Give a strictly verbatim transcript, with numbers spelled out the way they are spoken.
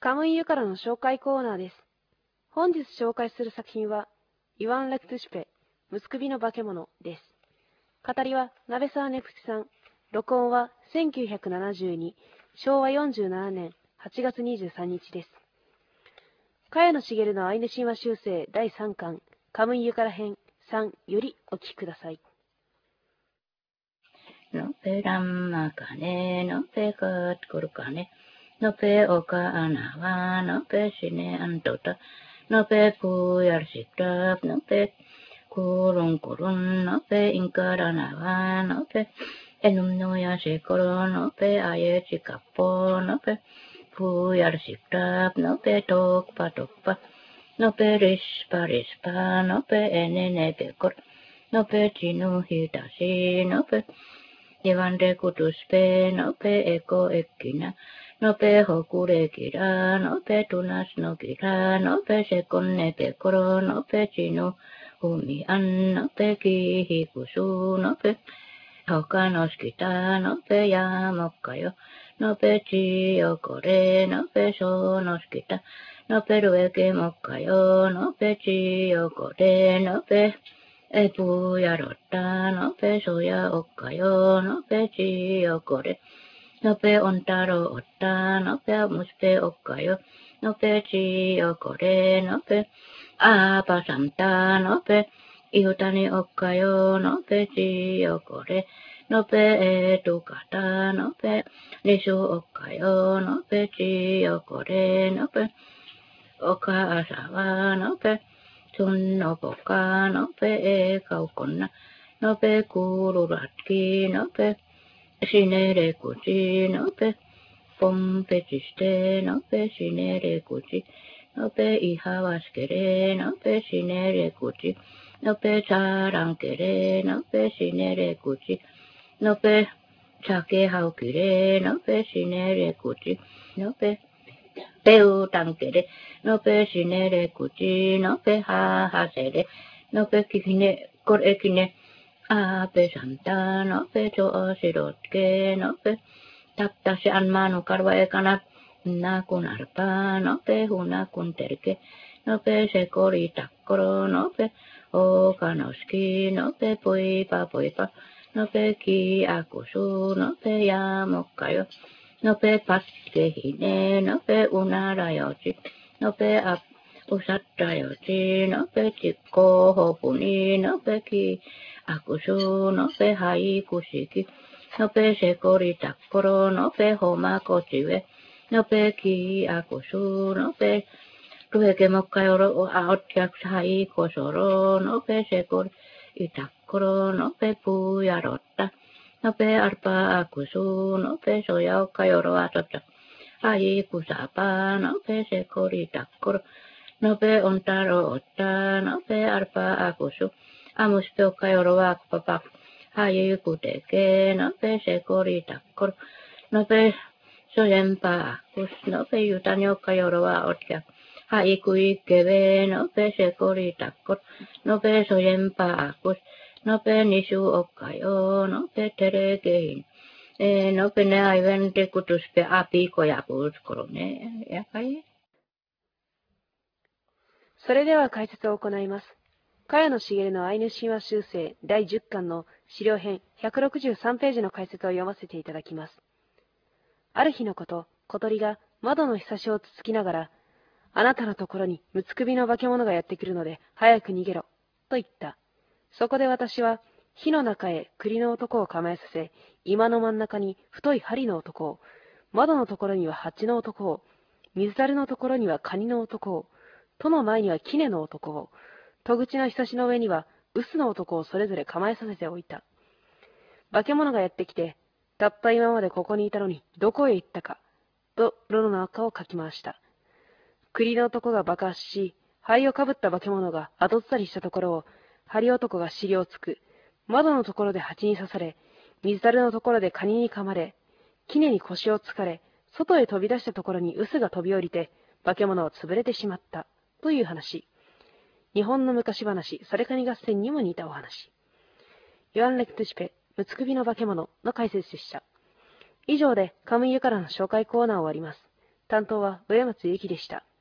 カムイユからの紹介コーナーです。本日紹介する作品は、イワン・レクトゥシペ、ムスクビの化け物です。語りは、鍋沢ネプチさん。録音は、せんきゅうひゃくななじゅうに、しょうわよんじゅうななねんはちがつにじゅうさんにちです。茅野茂のアイヌ神話修正だいさんかん、カムイユから編さんよりお聞きください。 のぺらんまかね、のぺかっこるかね。のぺおかあなわ、のぺしねあんとた。のぺぷやるしら、のぺくるんくるん、のぺインからなわ、のぺえぬんのやしころ、のぺあyeちかっぽ、のぺぷやるしら、のぺとくぱとくぱ。のぺりしぱりしぱ、のぺえねねぺこる。のぺちぬひだし、のぺIvan de kutuspe, no pe eko ekina, no pe hokure kira, no pe tunas no kira, no pe sekonne pe koro, no pe chinu humi an, no pe kihi kusu, no pe hoka nos kita, no pe yamokkayo, no pe chiyo kore, no pe so nos kita, no pe rueke mokkayo, no pe chiyo kore, no peえぷやろったのぺそやおっかよのぺちよこれのぺおんたろおったのぺむすぺおっかよのぺちよこれのぺあぱさんたのぺいふたにおっかよのぺちよこれのぺえとかたのぺにしゅおっかよのぺちよこれのぺおかあさわのぺSun no poka no pe e kaukonna no pe kururatki no pe sinere kuchi no pe pompe chiste no pe sinere kuchi no pe ihawaskere no pe sinere kuchi no pe charankere no pe sinere kuchi no pe chake haukire no pe sinere kuchi no pe Peu tankere, no pe sinere kuchi, no pe ha hasere, no pe kikine, kor ekine, a pe santa, no pe cho sirotke, no pe tapta se anmanu karwa ekana, na kun arpa, no pe huna kun terke, no pe se kori takkoro, no pe o kanoski, no pe poipa poipa, no pe ki akusu, no pe yamokkayo. No pe paske hine, no pe unarayochi, no pe ap usatrayochi, no pe chikko hopuni, no pe ki akusu, no pe hai kushiki, no pe sekori takkoro, no pe homa kochiwe, no pe ki akusu, no pe ruheke mokkayoro aotyak hai kosoro, no pe sekori itakkoro, no pe puyarotta. No pe arpa akusu, no pe soya okayoro atota. Ai kusapa, no pe sekori takkoro. No pe ontaro otta, no pe arpa akusu. Amus pe okayoro akpapa. Ai kuteke, no pe sekori takkoro. No pe soyempa akus, no pe yutani okayoro atotya. Ai kuikeve, no pe sekori takkoro. No pe soyempa akus. No pe nisu okkayo, no pe terekehin. No pe ne aivan tekutus pe apiko ja puuskoro ne ja kai. それでは解説を行います。茅野茂のアイヌ神話修正だいじゅっかんの資料編ひゃくろくじゅうさんページの解説を読ませていただきます。ある日のこと、小鳥が窓のひさしをつつきながら、あなたのところにむつくびの化け物がやってくるので早く逃げろ、と言った。そこで私は火の中へ栗の男を構えさせ、居間の真ん中に太い針の男を、窓のところには蜂の男を、水樽のところにはカニの男を、戸の前には杵の男を、戸口のひさしの上には臼の男をそれぞれ構えさせておいた。化け物がやってきて、たった今までここにいたのにどこへ行ったか、と炉の中をかき回した。栗の男が爆発し、灰をかぶった化け物が後ずさりしたところを、針男が尻をつく、窓のところで蜂に刺され、水樽のところでカニに噛まれ、杵に腰をつかれ、外へ飛び出したところに臼が飛び降りて、化け物は潰れてしまった、という話。日本の昔話、サレカニ合戦にも似たお話。ヨアン・レクトゥシペ、むつくびの化け物の解説でした。以上でカムイユからの紹介コーナーを終わります。 担当は上松ゆきでした。